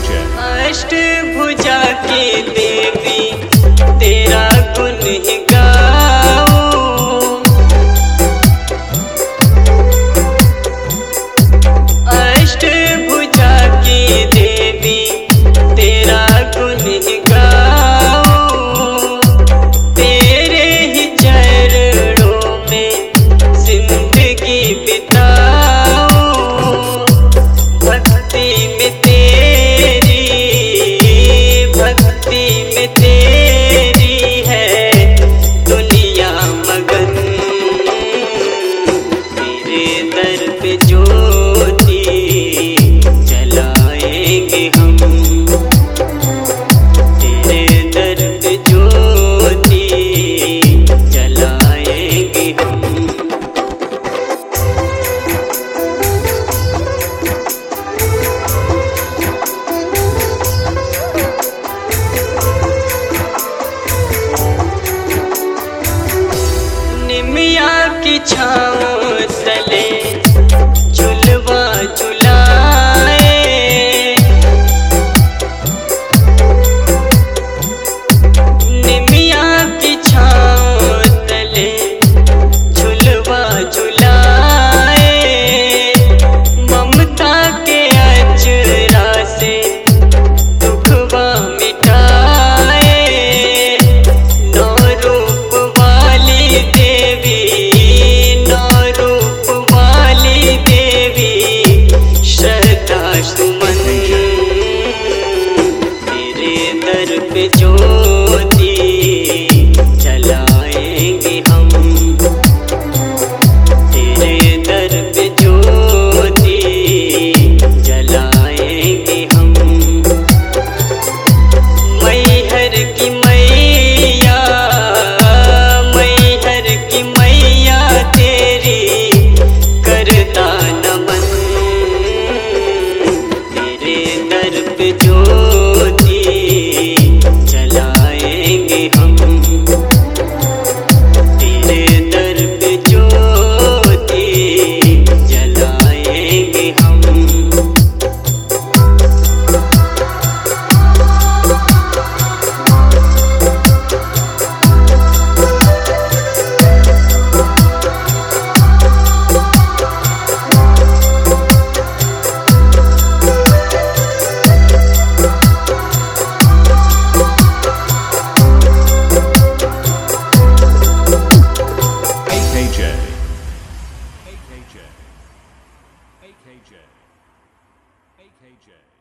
अष्टभुजा की देवी तेरा गुण गाऊं। अष्टभुजा की देवी तेरा गुण गाऊं। तेरे ही चरणों में जिंदगी बिताऊं। भक्ति में तेरी है दुनिया मगन। तेरे दर पे ज्योति जलाएंगे हम। तेरे दर पे ज्योति जलाएंगे हम। निमिया की छाँव तले झुलवा झुलाए। निमिया की छाँव तले झुलवा झुलाए। ममता के अचरा से दुखवा मिटाए। नौ रूप वाली देवी, नौ रूप वाली देवी श्रद्धा सुमन। तेरे दर पे ज्योति जलाएंगे हम। तेरे दर पे ज्योति जलाएंगे हम। मैहर की मैया, मैहर की मैया तेरी करता नमन। तेरे दर पे ज्योति जलाएंगे हम। तेरे दर पे ज्योति जलाएंगे हम। AKJ.